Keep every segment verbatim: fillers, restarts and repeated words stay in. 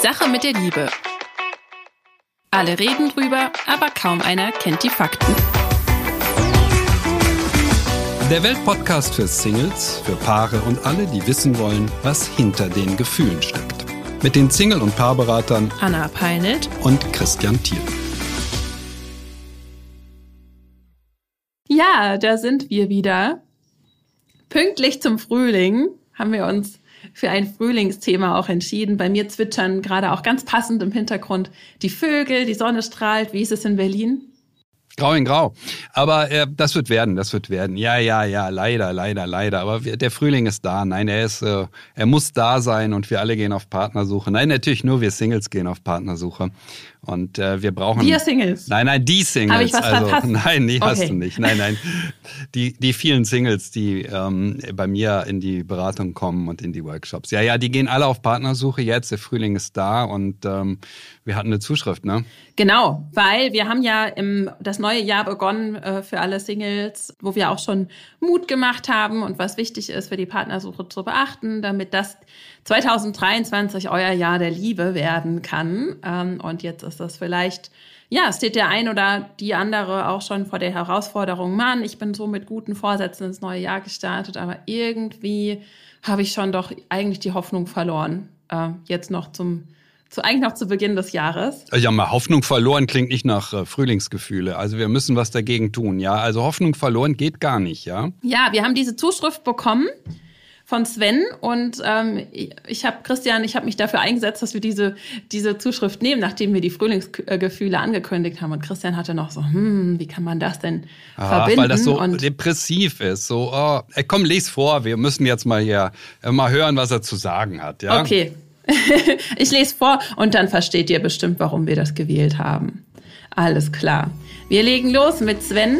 Sache mit der Liebe. Alle reden drüber, aber kaum einer kennt die Fakten. Der Weltpodcast für Singles, für Paare und alle, die wissen wollen, was hinter den Gefühlen steckt. Mit den Single- und Paarberatern Anna Peinelt und Christian Thiel. Ja, da sind wir wieder. Pünktlich zum Frühling haben wir uns für ein Frühlingsthema auch entschieden. Bei mir zwitschern gerade auch ganz passend im Hintergrund die Vögel, die Sonne strahlt. Wie ist es in Berlin? Grau in Grau. Aber äh, das wird werden, das wird werden. Ja, ja, ja, leider, leider, leider. Aber wir, der Frühling ist da. Nein, er ist, äh, er muss da sein und wir alle gehen auf Partnersuche. Nein, natürlich nur wir Singles gehen auf Partnersuche. Und äh, wir brauchen... Wir Singles? Nein, nein, die Singles. Habe ich was also, verpasst? Nein, die okay. hast du nicht. Nein, nein. Die, die vielen Singles, die ähm, bei mir in die Beratung kommen und in die Workshops. Ja, ja, die gehen alle auf Partnersuche jetzt. Der Frühling ist da und ähm, wir hatten eine Zuschrift, ne? Genau, weil wir haben ja im, das neue Jahr begonnen äh, für alle Singles, wo wir auch schon Mut gemacht haben und was wichtig ist für die Partnersuche zu beachten, damit das zwanzig dreiundzwanzig euer Jahr der Liebe werden kann. Ähm, und jetzt ist das vielleicht, ja, steht der ein oder die andere auch schon vor der Herausforderung, Mann, ich bin so mit guten Vorsätzen ins neue Jahr gestartet, aber irgendwie habe ich schon doch eigentlich die Hoffnung verloren, äh, jetzt noch zum Zu, eigentlich noch zu Beginn des Jahres. Ja, mal Hoffnung verloren klingt nicht nach äh, Frühlingsgefühle. Also wir müssen was dagegen tun, ja. Also Hoffnung verloren geht gar nicht, ja. Ja, wir haben diese Zuschrift bekommen von Sven und ähm, ich habe Christian, ich habe mich dafür eingesetzt, dass wir diese diese Zuschrift nehmen, nachdem wir die Frühlingsgefühle angekündigt haben. Und Christian hatte noch so, hm, wie kann man das denn Ach, verbinden? weil das so und depressiv ist. So, oh, komm, les vor. Wir müssen jetzt mal hier äh, mal hören, was er zu sagen hat, ja. Okay. Ich lese vor und dann versteht ihr bestimmt, warum wir das gewählt haben. Alles klar. Wir legen los mit Sven.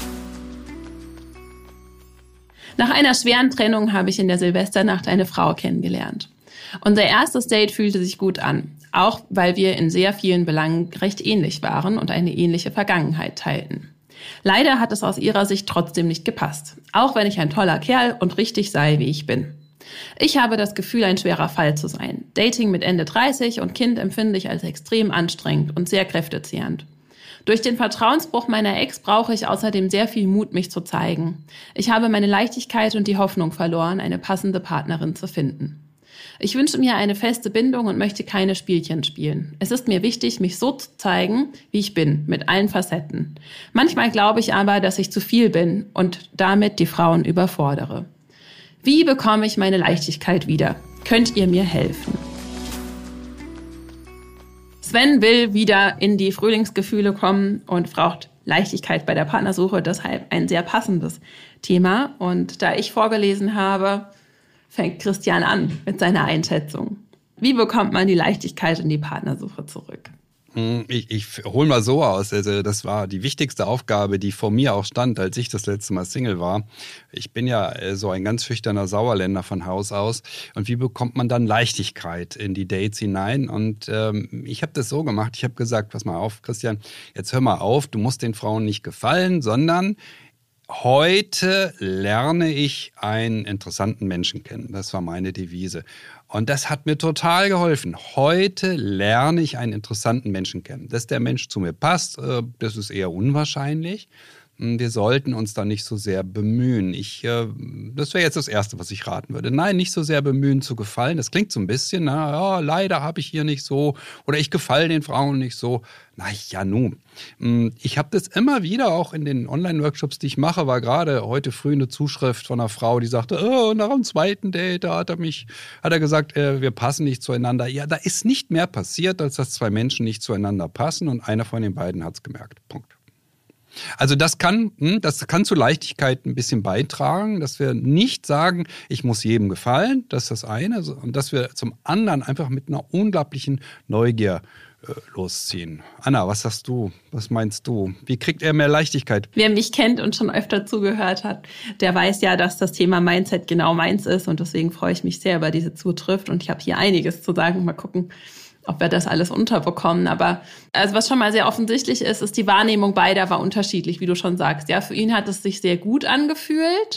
Nach einer schweren Trennung habe ich in der Silvesternacht eine Frau kennengelernt. Unser erstes Date fühlte sich gut an, auch weil wir in sehr vielen Belangen recht ähnlich waren und eine ähnliche Vergangenheit teilten. Leider hat es aus ihrer Sicht trotzdem nicht gepasst, auch wenn ich ein toller Kerl und richtig sei, wie ich bin. Ich habe das Gefühl, ein schwerer Fall zu sein. Dating mit Ende dreißig und Kind empfinde ich als extrem anstrengend und sehr kräftezehrend. Durch den Vertrauensbruch meiner Ex brauche ich außerdem sehr viel Mut, mich zu zeigen. Ich habe meine Leichtigkeit und die Hoffnung verloren, eine passende Partnerin zu finden. Ich wünsche mir eine feste Bindung und möchte keine Spielchen spielen. Es ist mir wichtig, mich so zu zeigen, wie ich bin, mit allen Facetten. Manchmal glaube ich aber, dass ich zu viel bin und damit die Frauen überfordere. Wie bekomme ich meine Leichtigkeit wieder? Könnt ihr mir helfen? Sven will wieder in die Frühlingsgefühle kommen und braucht Leichtigkeit bei der Partnersuche, deshalb ein sehr passendes Thema. Und da ich vorgelesen habe, fängt Christian an mit seiner Einschätzung. Wie bekommt man die Leichtigkeit in die Partnersuche zurück? Ich, ich hole mal so aus, also das war die wichtigste Aufgabe, die vor mir auch stand, als ich das letzte Mal Single war. Ich bin ja so ein ganz schüchterner Sauerländer von Haus aus. Und wie bekommt man dann Leichtigkeit in die Dates hinein? Und ähm, ich habe das so gemacht, ich habe gesagt, pass mal auf, Christian, jetzt hör mal auf, du musst den Frauen nicht gefallen, sondern heute lerne ich einen interessanten Menschen kennen. Das war meine Devise. Und das hat mir total geholfen. Heute lerne ich einen interessanten Menschen kennen. Dass der Mensch zu mir passt, das ist eher unwahrscheinlich. Wir sollten uns da nicht so sehr bemühen. Ich, das wäre jetzt das Erste, was ich raten würde. Nein, nicht so sehr bemühen zu gefallen. Das klingt so ein bisschen, na, oh, leider habe ich hier nicht so oder ich gefalle den Frauen nicht so. Na ja, nun. Ich habe das immer wieder auch in den Online-Workshops, die ich mache, war gerade heute früh eine Zuschrift von einer Frau, die sagte, oh, nach dem zweiten Date, da hat er mich, hat er gesagt, äh, wir passen nicht zueinander. Ja, da ist nicht mehr passiert, als dass zwei Menschen nicht zueinander passen und einer von den beiden hat es gemerkt. Punkt. Also das kann, das kann zu Leichtigkeit ein bisschen beitragen, dass wir nicht sagen, ich muss jedem gefallen, das ist das eine, und dass wir zum anderen einfach mit einer unglaublichen Neugier äh, losziehen. Anna, was sagst du? Was meinst du? Wie kriegt er mehr Leichtigkeit? Wer mich kennt und schon öfter zugehört hat, der weiß ja, dass das Thema Mindset genau meins ist und deswegen freue ich mich sehr über diese Zuschrift und ich habe hier einiges zu sagen. Mal gucken, ob wir das alles unterbekommen. Aber also was schon mal sehr offensichtlich ist, ist die Wahrnehmung beider war unterschiedlich, wie du schon sagst. Ja, für ihn hat es sich sehr gut angefühlt.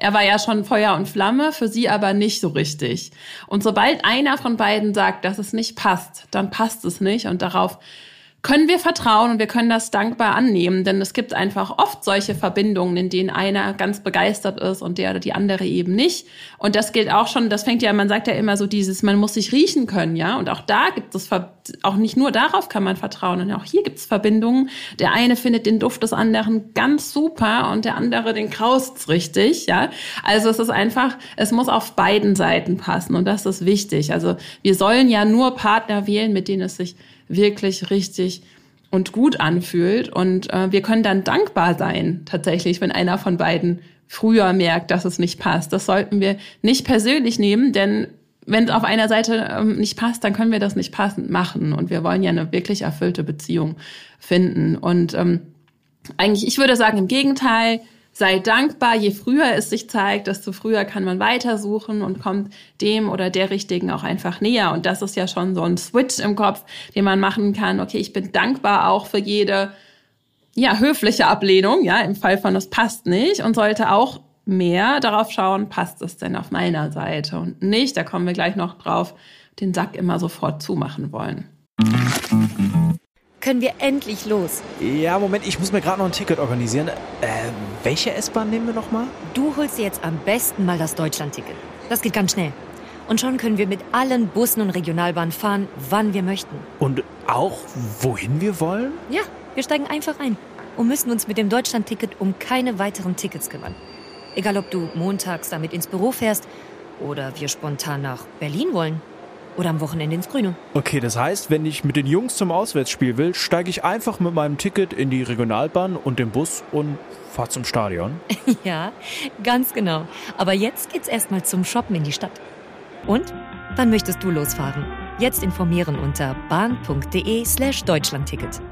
Er war ja schon Feuer und Flamme, für sie aber nicht so richtig. Und sobald einer von beiden sagt, dass es nicht passt, dann passt es nicht. Und darauf können wir vertrauen und wir können das dankbar annehmen, denn es gibt einfach oft solche Verbindungen, in denen einer ganz begeistert ist und der oder die andere eben nicht. Und das gilt auch schon, das fängt ja, man sagt ja immer so dieses, man muss sich riechen können, ja. Und auch da gibt es, auch nicht nur darauf kann man vertrauen, und auch hier gibt es Verbindungen. Der eine findet den Duft des anderen ganz super und der andere, den kraust's richtig, ja. Also es ist einfach, es muss auf beiden Seiten passen und das ist wichtig. Also wir sollen ja nur Partner wählen, mit denen es sich wirklich richtig und gut anfühlt. Und äh, wir können dann dankbar sein, tatsächlich, wenn einer von beiden früher merkt, dass es nicht passt. Das sollten wir nicht persönlich nehmen, denn wenn es auf einer Seite ähm, nicht passt, dann können wir das nicht passend machen. Und wir wollen ja eine wirklich erfüllte Beziehung finden. Und ähm, eigentlich, ich würde sagen, im Gegenteil, sei dankbar, je früher es sich zeigt, desto früher kann man weitersuchen und kommt dem oder der Richtigen auch einfach näher. Und das ist ja schon so ein Switch im Kopf, den man machen kann. Okay, ich bin dankbar auch für jede, ja, höfliche Ablehnung, ja, im Fall von es passt nicht, und sollte auch mehr darauf schauen, passt es denn auf meiner Seite und nicht, da kommen wir gleich noch drauf, den Sack immer sofort zumachen wollen. Können wir endlich los? Ja, Moment, ich muss mir gerade noch ein Ticket organisieren. Äh, welche S-Bahn nehmen wir nochmal? Du holst dir jetzt am besten mal das Deutschland-Ticket. Das geht ganz schnell. Und schon können wir mit allen Bussen und Regionalbahnen fahren, wann wir möchten. Und auch, wohin wir wollen? Ja, wir steigen einfach ein und müssen uns mit dem Deutschland-Ticket um keine weiteren Tickets kümmern. Egal, ob du montags damit ins Büro fährst oder wir spontan nach Berlin wollen. Oder am Wochenende ins Grüne. Okay, das heißt, wenn ich mit den Jungs zum Auswärtsspiel will, steige ich einfach mit meinem Ticket in die Regionalbahn und den Bus und fahre zum Stadion. Ja, ganz genau. Aber jetzt geht's erstmal zum Shoppen in die Stadt. Und? Wann möchtest du losfahren? Jetzt informieren unter bahn.de slash Deutschlandticket.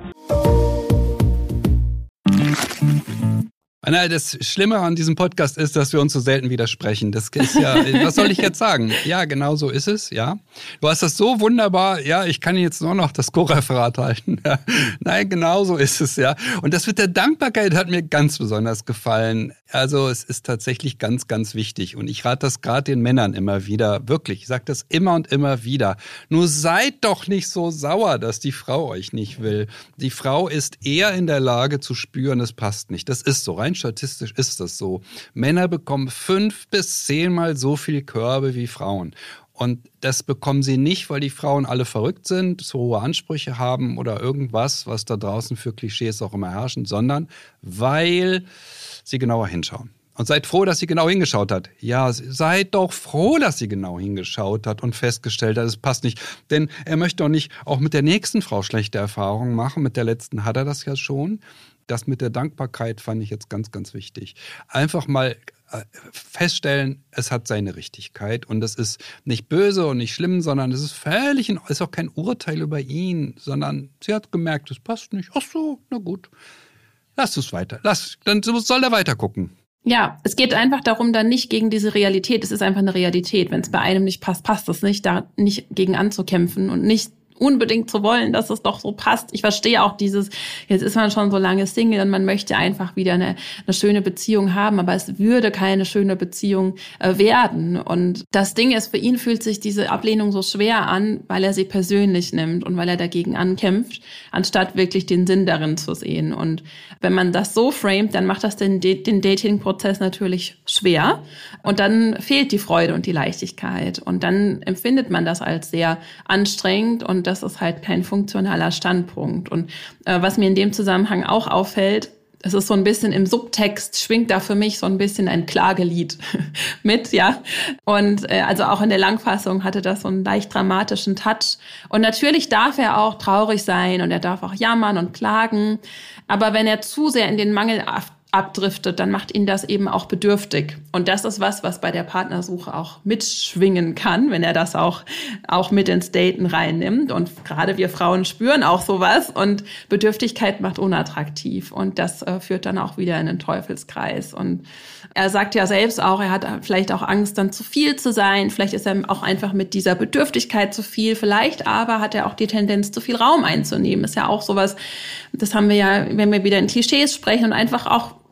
Anna, das Schlimme an diesem Podcast ist, dass wir uns so selten widersprechen. Das ist ja, was soll ich jetzt sagen? Ja, genau so ist es, ja. Du hast das so wunderbar, ja, ich kann jetzt nur noch das Co-Referat halten. Ja. Nein, genau so ist es, ja. Und das mit der Dankbarkeit hat mir ganz besonders gefallen. Also es ist tatsächlich ganz, ganz wichtig. Und ich rate das gerade den Männern immer wieder, wirklich, ich sage das immer und immer wieder. Nur seid doch nicht so sauer, dass die Frau euch nicht will. Die Frau ist eher in der Lage zu spüren, es passt nicht. Das ist so, rein statistisch ist das so. Männer bekommen fünf bis zehnmal so viel Körbe wie Frauen. Und das bekommen sie nicht, weil die Frauen alle verrückt sind, so hohe Ansprüche haben oder irgendwas, was da draußen für Klischees auch immer herrschen, sondern weil sie genauer hinschauen. Und seid froh, dass sie genau hingeschaut hat. Ja, seid doch froh, dass sie genau hingeschaut hat und festgestellt hat, es passt nicht. Denn er möchte doch nicht auch mit der nächsten Frau schlechte Erfahrungen machen. Mit der letzten hat er das ja schon. Das mit der Dankbarkeit fand ich jetzt ganz, ganz wichtig. Einfach mal feststellen, es hat seine Richtigkeit und das ist nicht böse und nicht schlimm, sondern es ist völlig, es ist auch kein Urteil über ihn, sondern sie hat gemerkt, es passt nicht. Ach so, na gut. Lass es weiter. Lass, dann soll er weiter gucken. Ja, es geht einfach darum, dann nicht gegen diese Realität. Es ist einfach eine Realität. Wenn es bei einem nicht passt, passt es nicht, da nicht gegen anzukämpfen und nicht unbedingt zu wollen, dass es doch so passt. Ich verstehe auch dieses, jetzt ist man schon so lange Single und man möchte einfach wieder eine, eine schöne Beziehung haben, aber es würde keine schöne Beziehung äh, werden. Und das Ding ist, für ihn fühlt sich diese Ablehnung so schwer an, weil er sie persönlich nimmt und weil er dagegen ankämpft, anstatt wirklich den Sinn darin zu sehen. Und wenn man das so framet, dann macht das den, den Dating-Prozess natürlich schwer und dann fehlt die Freude und die Leichtigkeit und dann empfindet man das als sehr anstrengend und das ist halt kein funktionaler Standpunkt. Und äh, was mir in dem Zusammenhang auch auffällt, es ist so ein bisschen im Subtext, schwingt da für mich so ein bisschen ein Klagelied mit, ja. Und äh, also auch in der Langfassung hatte das so einen leicht dramatischen Touch. Und natürlich darf er auch traurig sein und er darf auch jammern und klagen. Aber wenn er zu sehr in den Mangel abdriftet, dann macht ihn das eben auch bedürftig. Und das ist was, was bei der Partnersuche auch mitschwingen kann, wenn er das auch, auch mit ins Daten reinnimmt. Und gerade wir Frauen spüren auch sowas. Und Bedürftigkeit macht unattraktiv. Und das äh, führt dann auch wieder in den Teufelskreis. Und er sagt ja selbst auch, er hat vielleicht auch Angst, dann zu viel zu sein. Vielleicht ist er auch einfach mit dieser Bedürftigkeit zu viel. Vielleicht aber hat er auch die Tendenz, zu viel Raum einzunehmen. Ist ja auch sowas, das haben wir ja, wenn wir wieder in Klischees sprechen und einfach auch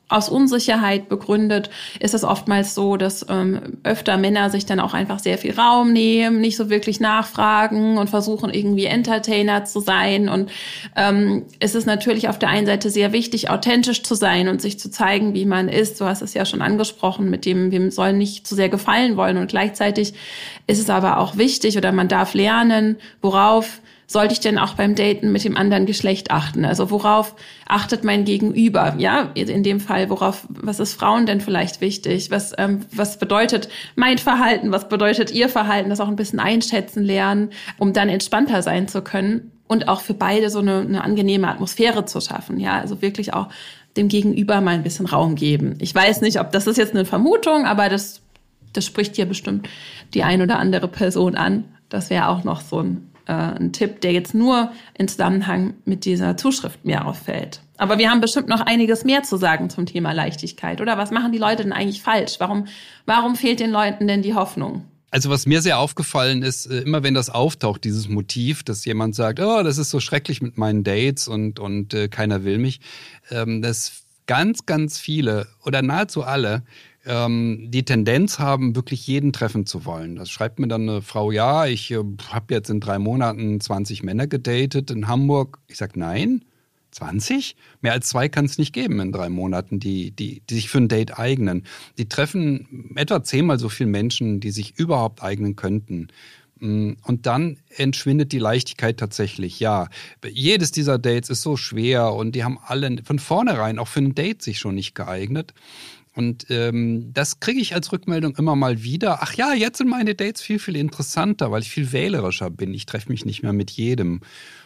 aus Unsicherheit begründet, ist es oftmals so, dass ähm, öfter Männer sich dann auch einfach sehr viel Raum nehmen, nicht so wirklich nachfragen und versuchen irgendwie Entertainer zu sein. Und ähm, es ist natürlich auf der einen Seite sehr wichtig, authentisch zu sein und sich zu zeigen, wie man ist. Du hast es ja schon angesprochen, mit dem, wir sollen nicht zu sehr gefallen wollen. Und gleichzeitig ist es aber auch wichtig oder man darf lernen, worauf sollte ich denn auch beim Daten mit dem anderen Geschlecht achten? Also worauf achtet mein Gegenüber? Ja, in dem Fall, worauf, was ist Frauen denn vielleicht wichtig? Was, ähm, was bedeutet mein Verhalten? Was bedeutet ihr Verhalten? Das auch ein bisschen einschätzen lernen, um dann entspannter sein zu können und auch für beide so eine, eine angenehme Atmosphäre zu schaffen. Ja, also wirklich auch dem Gegenüber mal ein bisschen Raum geben. Ich weiß nicht, ob das ist jetzt eine Vermutung, aber das, das spricht ja bestimmt die ein oder andere Person an. Das wäre auch noch so ein ein Tipp, der jetzt nur in Zusammenhang mit dieser Zuschrift mir auffällt. Aber wir haben bestimmt noch einiges mehr zu sagen zum Thema Leichtigkeit, oder? Was machen die Leute denn eigentlich falsch? Warum, warum fehlt den Leuten denn die Hoffnung? Also was mir sehr aufgefallen ist, immer wenn das auftaucht, dieses Motiv, dass jemand sagt, oh, das ist so schrecklich mit meinen Dates und, und äh, keiner will mich, ähm, dass ganz, ganz viele oder nahezu alle die Tendenz haben, wirklich jeden treffen zu wollen. Das schreibt mir dann eine Frau, ja, ich äh, habe jetzt in drei Monaten zwanzig Männer gedatet in Hamburg. Ich sage, nein, zwanzig? Mehr als zwei kann es nicht geben in drei Monaten, die, die, die sich für ein Date eignen. Die treffen etwa zehnmal so viele Menschen, die sich überhaupt eignen könnten. Und dann entschwindet die Leichtigkeit tatsächlich, ja. Jedes dieser Dates ist so schwer und die haben alle von vornherein auch für ein Date sich schon nicht geeignet. Und ähm, das kriege ich als Rückmeldung immer mal wieder. Ach ja, jetzt sind meine Dates viel, viel interessanter, weil ich viel wählerischer bin. Ich treffe mich nicht mehr mit jedem.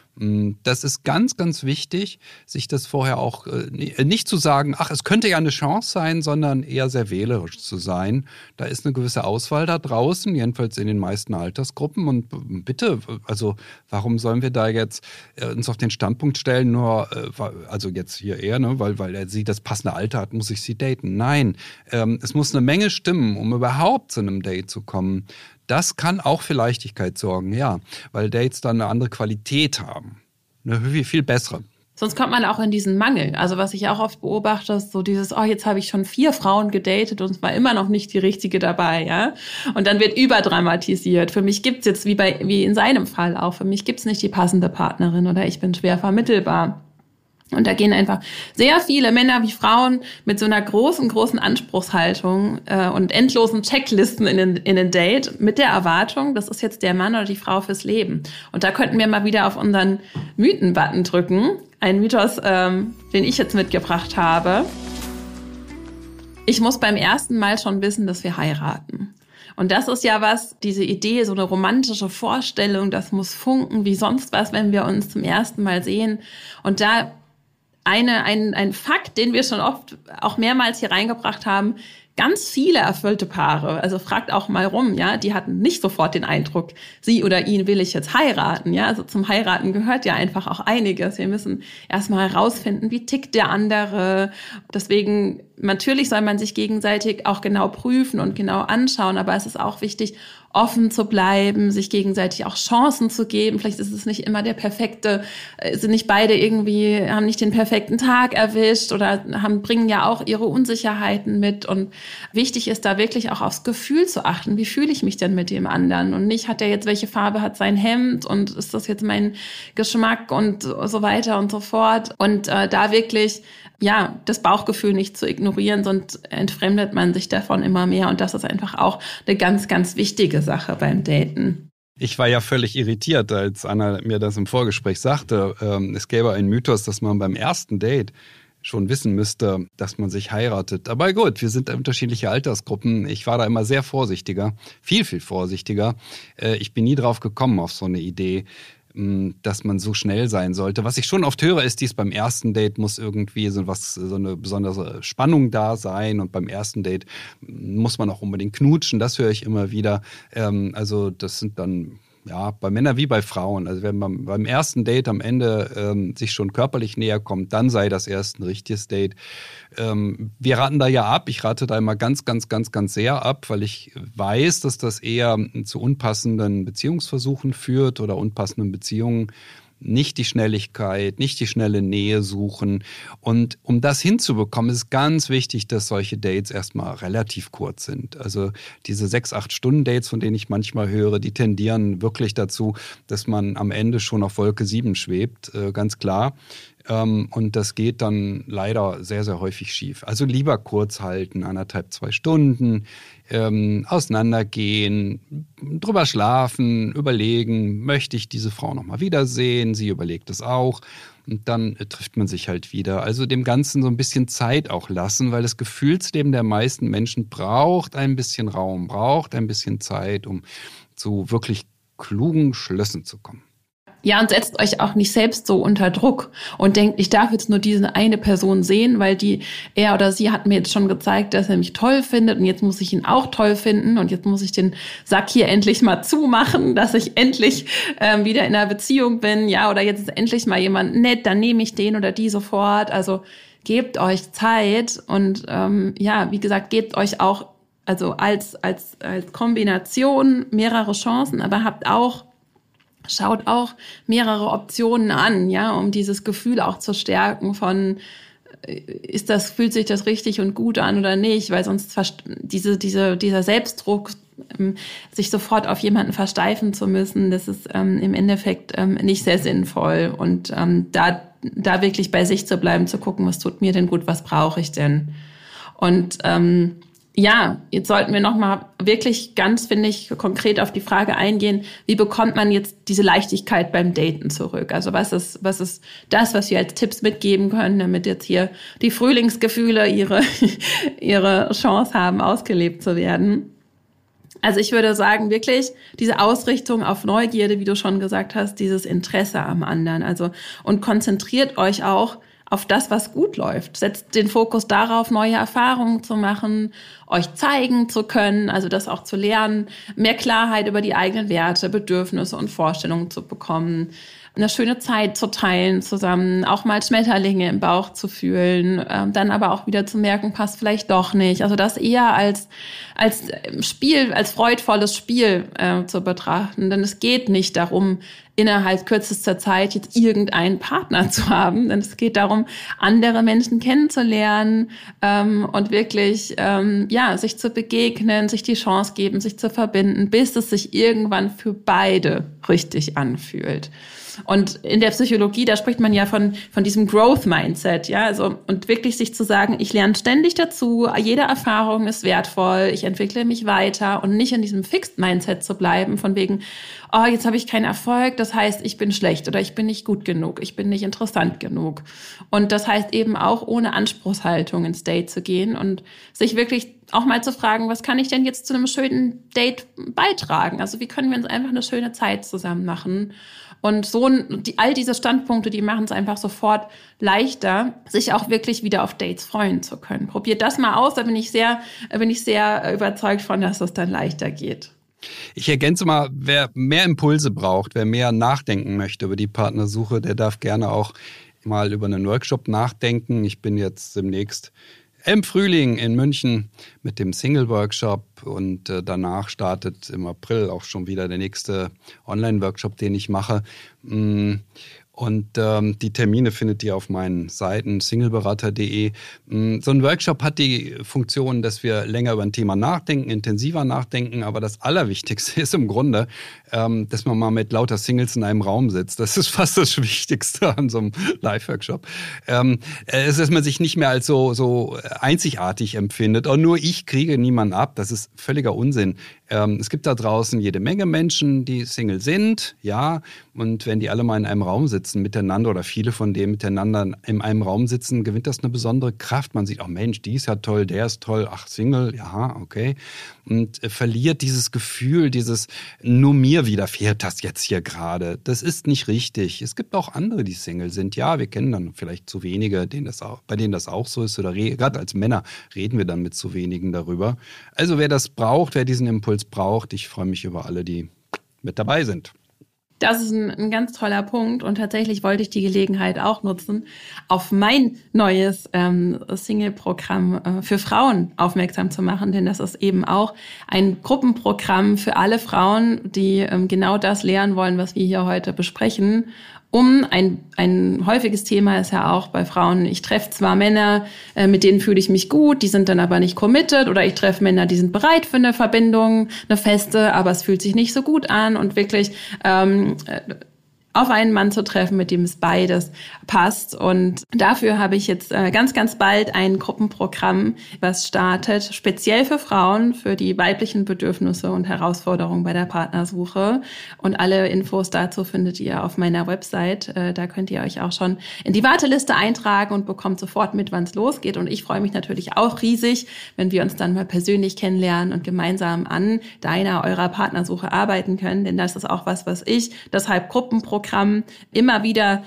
Das ist ganz, ganz wichtig, sich das vorher auch äh, nicht zu sagen, ach, es könnte ja eine Chance sein, sondern eher sehr wählerisch zu sein. Da ist eine gewisse Auswahl da draußen, jedenfalls in den meisten Altersgruppen. Und bitte, also warum sollen wir da jetzt äh, uns auf den Standpunkt stellen, nur, äh, also jetzt hier eher, ne, weil, weil er sie das passende Alter hat, muss ich sie daten. Nein, ähm, es muss eine Menge stimmen, um überhaupt zu einem Date zu kommen. Das kann auch für Leichtigkeit sorgen, ja, weil Dates dann eine andere Qualität haben, eine viel, viel bessere. Sonst kommt man auch in diesen Mangel. Also was ich auch oft beobachte, ist so dieses, oh, jetzt habe ich schon vier Frauen gedatet und es war immer noch nicht die richtige dabei, ja. Und dann wird überdramatisiert. Für mich gibt's jetzt, wie bei wie in seinem Fall auch, für mich gibt's nicht die passende Partnerin oder ich bin schwer vermittelbar. Und da gehen einfach sehr viele Männer wie Frauen mit so einer großen, großen Anspruchshaltung äh, und endlosen Checklisten in den, in den Date mit der Erwartung, das ist jetzt der Mann oder die Frau fürs Leben. Und da könnten wir mal wieder auf unseren Mythen-Button drücken. Ein Mythos, ähm, den ich jetzt mitgebracht habe. Ich muss beim ersten Mal schon wissen, dass wir heiraten. Und das ist ja was, diese Idee, so eine romantische Vorstellung, das muss funken wie sonst was, wenn wir uns zum ersten Mal sehen. Und da Eine, ein, ein Fakt, den wir schon oft auch mehrmals hier reingebracht haben, ganz viele erfüllte Paare, also fragt auch mal rum, ja, die hatten nicht sofort den Eindruck, sie oder ihn will ich jetzt heiraten, ja, also zum Heiraten gehört ja einfach auch einiges. Wir müssen erstmal herausfinden, wie tickt der andere. Deswegen, natürlich soll man sich gegenseitig auch genau prüfen und genau anschauen, aber es ist auch wichtig, offen zu bleiben, sich gegenseitig auch Chancen zu geben. Vielleicht ist es nicht immer der perfekte, sind nicht beide irgendwie, haben nicht den perfekten Tag erwischt oder haben, bringen ja auch ihre Unsicherheiten mit. Und wichtig ist da wirklich auch aufs Gefühl zu achten. Wie fühle ich mich denn mit dem anderen? Und nicht, hat er jetzt, welche Farbe hat sein Hemd und ist das jetzt mein Geschmack und so weiter und so fort. Und äh, da wirklich, ja, das Bauchgefühl nicht zu ignorieren, sonst entfremdet man sich davon immer mehr. Und das ist einfach auch eine ganz, ganz wichtige Sache beim Daten. Ich war ja völlig irritiert, als Anna mir das im Vorgespräch sagte. Ähm, es gäbe einen Mythos, dass man beim ersten Date schon wissen müsste, dass man sich heiratet. Aber gut, wir sind unterschiedliche Altersgruppen. Ich war da immer sehr vorsichtiger, viel, viel vorsichtiger. Äh, ich bin nie drauf gekommen auf so eine Idee, dass man so schnell sein sollte. Was ich schon oft höre, ist dies, beim ersten Date muss irgendwie so was, so eine besondere Spannung da sein und beim ersten Date muss man auch unbedingt knutschen. Das höre ich immer wieder. Ähm, also das sind dann, ja, bei Männern wie bei Frauen. Also wenn man beim ersten Date am Ende ähm, sich schon körperlich näher kommt, dann sei das erst ein richtiges Date. Ähm, wir raten da ja ab. Ich rate da immer ganz, ganz, ganz, ganz sehr ab, weil ich weiß, dass das eher zu unpassenden Beziehungsversuchen führt oder unpassenden Beziehungen. nicht die Schnelligkeit, nicht die schnelle Nähe suchen. Und um das hinzubekommen, ist ganz wichtig, dass solche Dates erstmal relativ kurz sind. Also diese sechs, acht Stunden Dates, von denen ich manchmal höre, die tendieren wirklich dazu, dass man am Ende schon auf Wolke sieben schwebt, äh, ganz klar. Ähm, und das geht dann leider sehr, sehr häufig schief. Also lieber kurz halten, anderthalb, zwei Stunden, ähm, auseinandergehen, drüber schlafen, überlegen, möchte ich diese Frau nochmal wiedersehen? Sie überlegt es auch. Und dann äh, trifft man sich halt wieder. Also dem Ganzen so ein bisschen Zeit auch lassen, weil das Gefühlsleben der meisten Menschen braucht ein bisschen Raum, braucht ein bisschen Zeit, um zu wirklich klugen Schlüssen zu kommen. Ja, und setzt euch auch nicht selbst so unter Druck und denkt, ich darf jetzt nur diese eine Person sehen, weil die, er oder sie hat mir jetzt schon gezeigt, dass er mich toll findet und jetzt muss ich ihn auch toll finden und jetzt muss ich den Sack hier endlich mal zumachen, dass ich endlich ähm, wieder in einer Beziehung bin, ja, oder jetzt ist endlich mal jemand nett, dann nehme ich den oder die sofort. Also gebt euch Zeit und ähm, ja, wie gesagt, gebt euch auch, also als, als, als Kombination mehrere Chancen, aber habt auch Schaut auch mehrere Optionen an, ja, um dieses Gefühl auch zu stärken von, ist das, fühlt sich das richtig und gut an oder nicht, weil sonst diese, diese, dieser Selbstdruck, sich sofort auf jemanden versteifen zu müssen, das ist ähm, im Endeffekt ähm, nicht sehr sinnvoll. Und ähm, da, da wirklich bei sich zu bleiben, zu gucken, was tut mir denn gut, was brauche ich denn? Und ähm, ja, jetzt sollten wir nochmal wirklich ganz, finde ich, konkret auf die Frage eingehen, wie bekommt man jetzt diese Leichtigkeit beim Daten zurück? Also was ist, was ist das, was wir als Tipps mitgeben können, damit jetzt hier die Frühlingsgefühle ihre, ihre Chance haben, ausgelebt zu werden? Also ich würde sagen, wirklich diese Ausrichtung auf Neugierde, wie du schon gesagt hast, dieses Interesse am anderen. Also und konzentriert euch auch auf das, was gut läuft. Setzt den Fokus darauf, neue Erfahrungen zu machen, euch zeigen zu können, also das auch zu lernen, mehr Klarheit über die eigenen Werte, Bedürfnisse und Vorstellungen zu bekommen, eine schöne Zeit zu teilen zusammen, auch mal Schmetterlinge im Bauch zu fühlen, ähm, dann aber auch wieder zu merken, passt vielleicht doch nicht. Also das eher als als Spiel, als freudvolles Spiel äh, zu betrachten. Denn es geht nicht darum, innerhalb kürzester Zeit jetzt irgendeinen Partner zu haben. Denn es geht darum, andere Menschen kennenzulernen ähm, und wirklich ähm, ja sich zu begegnen, sich die Chance geben, sich zu verbinden, bis es sich irgendwann für beide richtig anfühlt. Und in der Psychologie, da spricht man ja von von diesem Growth Mindset, ja, also und wirklich sich zu sagen, ich lerne ständig dazu, jede Erfahrung ist wertvoll, ich entwickle mich weiter und nicht in diesem Fixed Mindset zu bleiben, von wegen, oh, jetzt habe ich keinen Erfolg, das heißt, ich bin schlecht oder ich bin nicht gut genug, ich bin nicht interessant genug. Und das heißt eben auch ohne Anspruchshaltung ins Date zu gehen und sich wirklich auch mal zu fragen, was kann ich denn jetzt zu einem schönen Date beitragen? Also wie können wir uns einfach eine schöne Zeit zusammen machen? Und so die, all diese Standpunkte, die machen es einfach sofort leichter, sich auch wirklich wieder auf Dates freuen zu können. Probiert das mal aus, da bin ich sehr, bin ich sehr überzeugt von, dass es dann leichter geht. Ich ergänze mal, wer mehr Impulse braucht, wer mehr nachdenken möchte über die Partnersuche, der darf gerne auch mal über einen Workshop nachdenken. Ich bin jetzt demnächst im Frühling in München mit dem Single-Workshop und äh, danach startet im April auch schon wieder der nächste Online-Workshop, den ich mache. Mm. Und ähm, die Termine findet ihr auf meinen Seiten singleberater punkt de. So ein Workshop hat die Funktion, dass wir länger über ein Thema nachdenken, intensiver nachdenken. Aber das Allerwichtigste ist im Grunde, ähm, dass man mal mit lauter Singles in einem Raum sitzt. Das ist fast das Wichtigste an so einem Live-Workshop. Ähm, es ist, dass man sich nicht mehr als so, so einzigartig empfindet. Und nur ich kriege niemanden ab. Das ist völliger Unsinn. Ähm, es gibt da draußen jede Menge Menschen, die Single sind, ja. Und wenn die alle mal in einem Raum sitzen miteinander oder viele von denen miteinander in einem Raum sitzen, gewinnt das eine besondere Kraft. Man sieht, oh Mensch, die ist ja toll, der ist toll, ach, Single, ja, okay. Und äh, verliert dieses Gefühl, dieses nur mir widerfährt das jetzt hier gerade. Das ist nicht richtig. Es gibt auch andere, die Single sind. Ja, wir kennen dann vielleicht zu wenige, denen das auch, bei denen das auch so ist. Oder gerade als Männer reden wir dann mit zu wenigen darüber. Also wer das braucht, wer diesen Impuls braucht, ich freue mich über alle, die mit dabei sind. Das ist ein, ein ganz toller Punkt und tatsächlich wollte ich die Gelegenheit auch nutzen, auf mein neues ähm, Single-Programm äh, für Frauen aufmerksam zu machen, denn das ist eben auch ein Gruppenprogramm für alle Frauen, die ähm, genau das lernen wollen, was wir hier heute besprechen um. Ein, ein häufiges Thema ist ja auch bei Frauen, ich treffe zwar Männer, äh, mit denen fühle ich mich gut, die sind dann aber nicht committed, oder ich treffe Männer, die sind bereit für eine Verbindung, eine feste, aber es fühlt sich nicht so gut an, und wirklich ähm, auf einen Mann zu treffen, mit dem es beides passt. Und dafür habe ich jetzt äh, ganz, ganz bald ein Gruppenprogramm, was startet, speziell für Frauen, für die weiblichen Bedürfnisse und Herausforderungen bei der Partnersuche. Und alle Infos dazu findet ihr auf meiner Website. Äh, da könnt ihr euch auch schon in die Warteliste eintragen und bekommt sofort mit, wann es losgeht. Und ich freue mich natürlich auch riesig, wenn wir uns dann mal persönlich kennenlernen und gemeinsam an deiner, eurer Partnersuche arbeiten können. Denn das ist auch was, was ich, deshalb Gruppenprogramm immer wieder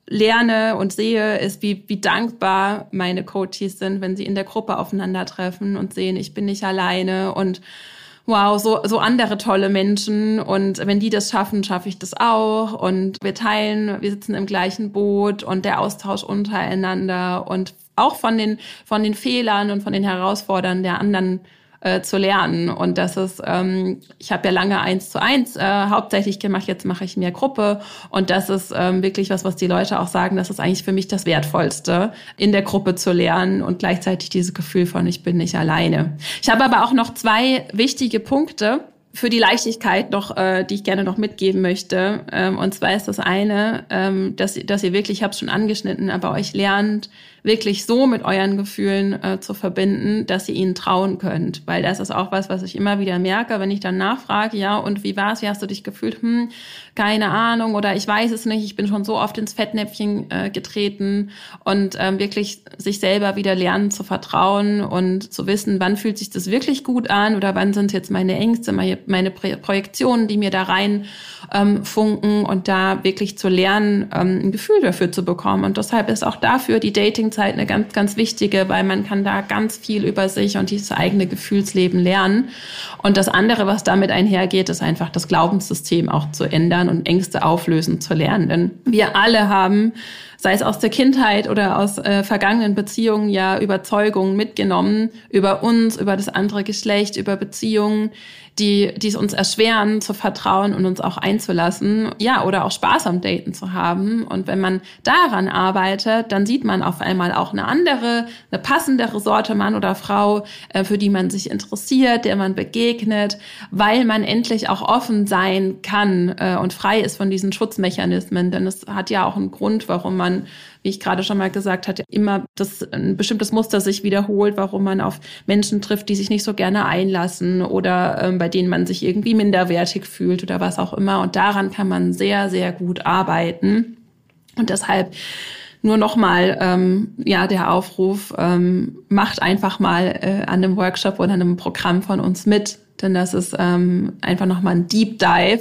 lerne und sehe, ist, wie, wie dankbar meine Coaches sind, wenn sie in der Gruppe aufeinandertreffen und sehen, ich bin nicht alleine und wow, so, so andere tolle Menschen, und wenn die das schaffen, schaffe ich das auch, und wir teilen, wir sitzen im gleichen Boot, und der Austausch untereinander und auch von den, von den Fehlern und von den Herausforderungen der anderen Äh, zu lernen. Und das ist, ähm, ich habe ja lange eins zu eins äh, hauptsächlich gemacht, jetzt mache ich mehr Gruppe, und das ist ähm, wirklich was, was die Leute auch sagen, das ist eigentlich für mich das Wertvollste, in der Gruppe zu lernen und gleichzeitig dieses Gefühl von, ich bin nicht alleine. Ich habe aber auch noch zwei wichtige Punkte für die Leichtigkeit noch, äh, die ich gerne noch mitgeben möchte. Ähm, und zwar ist das eine, ähm, dass, dass ihr wirklich, ich habe es schon angeschnitten, aber euch lernt, wirklich so mit euren Gefühlen äh, zu verbinden, dass ihr ihnen trauen könnt. Weil das ist auch was, was ich immer wieder merke, wenn ich dann nachfrage, ja, und wie war's, wie hast du dich gefühlt? Hm, keine Ahnung, oder ich weiß es nicht, ich bin schon so oft ins Fettnäpfchen äh, getreten, und ähm, wirklich sich selber wieder lernen zu vertrauen und zu wissen, wann fühlt sich das wirklich gut an, oder wann sind jetzt meine Ängste, meine, meine Projektionen, die mir da rein ähm, funken, und da wirklich zu lernen, ähm, ein Gefühl dafür zu bekommen. Und deshalb ist auch dafür die Datingzeit eine ganz, ganz wichtige, weil man kann da ganz viel über sich und dieses eigene Gefühlsleben lernen. Und das andere, was damit einhergeht, ist einfach das Glaubenssystem auch zu ändern und Ängste auflösen zu lernen. Denn wir alle haben, sei es aus der Kindheit oder aus äh, vergangenen Beziehungen, ja Überzeugungen mitgenommen über uns, über das andere Geschlecht, über Beziehungen, die, die es uns erschweren, zu vertrauen und uns auch einzulassen, ja, oder auch Spaß am Daten zu haben. Und wenn man daran arbeitet, dann sieht man auf einmal auch eine andere, eine passendere Sorte Mann oder Frau, äh, für die man sich interessiert, der man begegnet, weil man endlich auch offen sein kann äh, und frei ist von diesen Schutzmechanismen. Denn es hat ja auch einen Grund, warum man, wie ich gerade schon mal gesagt hatte, immer das, ein bestimmtes Muster sich wiederholt, warum man auf Menschen trifft, die sich nicht so gerne einlassen, oder ähm, bei denen man sich irgendwie minderwertig fühlt oder was auch immer. Und daran kann man sehr, sehr gut arbeiten. Und deshalb nur nochmal ähm, ja, der Aufruf, ähm, macht einfach mal äh, an einem Workshop oder einem Programm von uns mit, denn das ist ähm, einfach nochmal ein Deep Dive,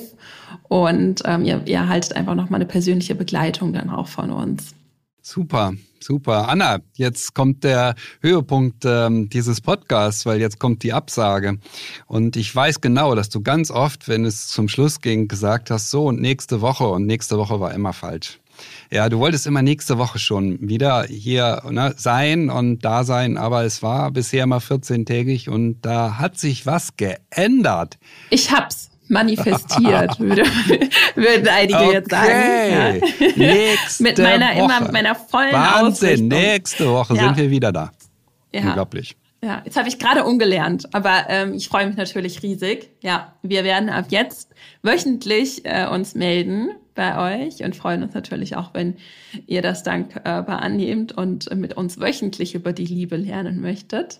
und ähm, ihr, ihr erhaltet einfach nochmal eine persönliche Begleitung dann auch von uns. Super, super. Anna, jetzt kommt der Höhepunkt ähm, dieses Podcasts, weil jetzt kommt die Absage. Und ich weiß genau, dass du ganz oft, wenn es zum Schluss ging, gesagt hast, so, und nächste Woche, und nächste Woche war immer falsch. Ja, du wolltest immer nächste Woche schon wieder hier ne, sein und da sein, aber es war bisher immer vierzehntägig, und da hat sich was geändert. Ich hab's manifestiert, würde, würden einige okay. jetzt sagen. Ja. Nächste Mit meiner Woche. immer meiner vollen Wahnsinn, Ausrichtung. Nächste Woche ja. sind wir wieder da. Ja. Unglaublich. Ja, jetzt habe ich gerade umgelernt, aber ähm, ich freue mich natürlich riesig. Ja, wir werden ab jetzt wöchentlich äh, uns melden bei euch und freuen uns natürlich auch, wenn ihr das dankbar annehmt und äh, mit uns wöchentlich über die Liebe lernen möchtet.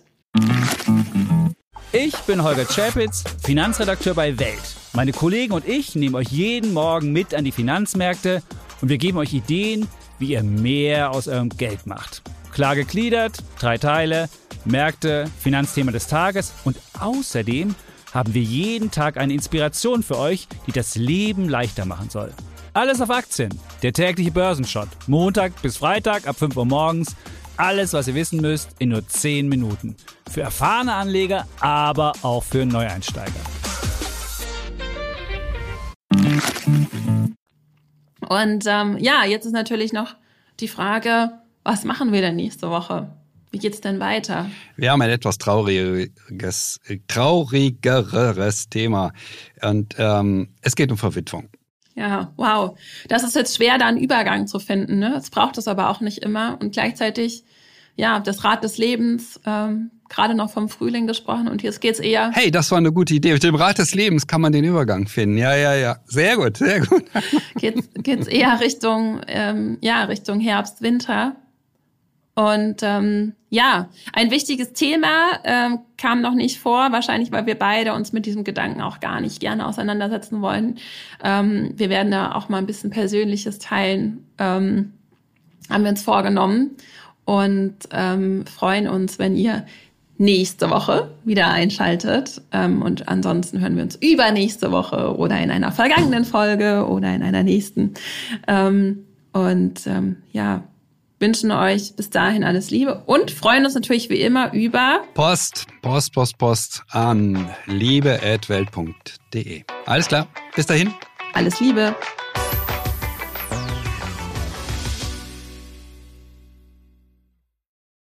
Ich bin Holger Czapitz, Finanzredakteur bei Welt. Meine Kollegen und ich nehmen euch jeden Morgen mit an die Finanzmärkte, und wir geben euch Ideen, wie ihr mehr aus eurem Geld macht. Klar gegliedert, drei Teile, Märkte, Finanzthema des Tages, und außerdem haben wir jeden Tag eine Inspiration für euch, die das Leben leichter machen soll. Alles auf Aktien, der tägliche Börsenshot, Montag bis Freitag ab fünf Uhr morgens. Alles, was ihr wissen müsst, in nur zehn Minuten. Für erfahrene Anleger, aber auch für Neueinsteiger. Und ähm, ja, jetzt ist natürlich noch die Frage, was machen wir denn nächste Woche? Wie geht's denn weiter? Wir haben ein etwas trauriges, traurigeres Thema. Und ähm, es geht um Verwitwung. Ja, wow. Das ist jetzt schwer, da einen Übergang zu finden. Ne? Es braucht es aber auch nicht immer. Und gleichzeitig, ja, das Rad des Lebens, ähm, gerade noch vom Frühling gesprochen. Und jetzt geht's eher... Hey, das war eine gute Idee. Mit dem Rad des Lebens kann man den Übergang finden. Ja, ja, ja. Sehr gut, sehr gut. Geht's, geht's eher Richtung, ähm, ja, Richtung Herbst, Winter. Und ähm, ja, ein wichtiges Thema ähm, kam noch nicht vor, wahrscheinlich, weil wir beide uns mit diesem Gedanken auch gar nicht gerne auseinandersetzen wollen. Ähm, wir werden da auch mal ein bisschen Persönliches teilen, ähm, haben wir uns vorgenommen und ähm, freuen uns, wenn ihr nächste Woche wieder einschaltet. Ähm, und ansonsten hören wir uns übernächste Woche oder in einer vergangenen Folge oder in einer nächsten. Ähm, und ähm, ja, wünschen euch bis dahin alles Liebe und freuen uns natürlich wie immer über Post, Post, Post, Post an liebe at welt punkt de. Alles klar, bis dahin. Alles Liebe.